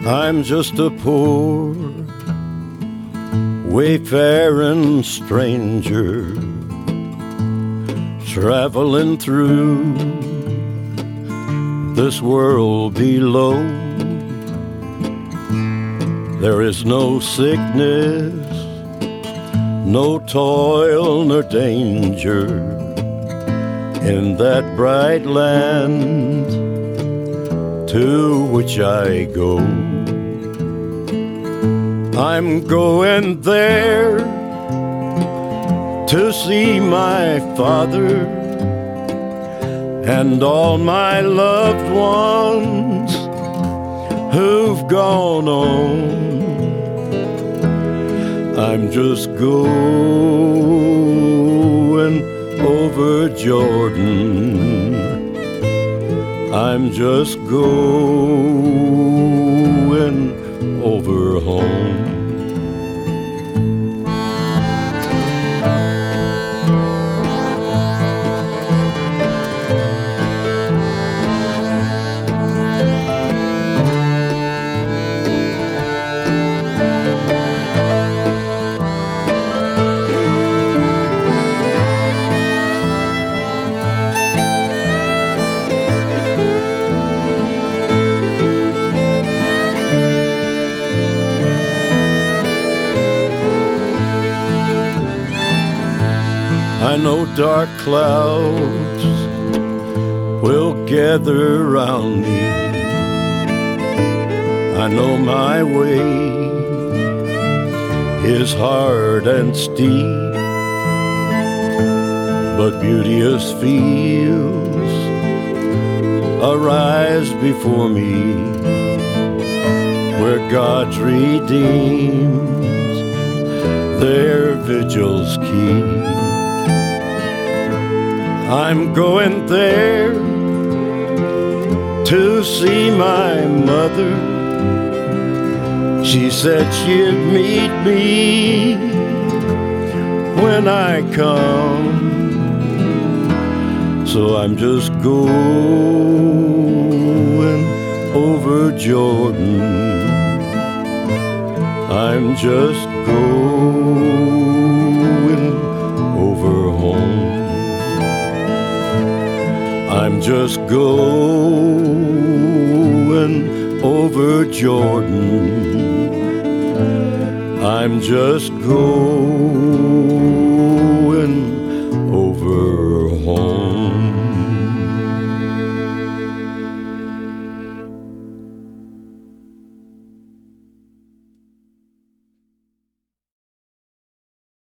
I'm just a poor wayfaring stranger traveling through this world below. There is no sickness, no toil nor danger in that bright land to which I go. I'm going there to see my father and all my loved ones who've gone on. I'm just going over Jordan. I'm just going over home. I know dark clouds will gather around me. I know my way is hard and steep, but beauteous fields arise before me, where God's redeemed their vigils keep. I'm going there to see my mother. She said she'd meet me when I come. So I'm just going over Jordan. I'm just going over home. I'm just going over Jordan. I'm just going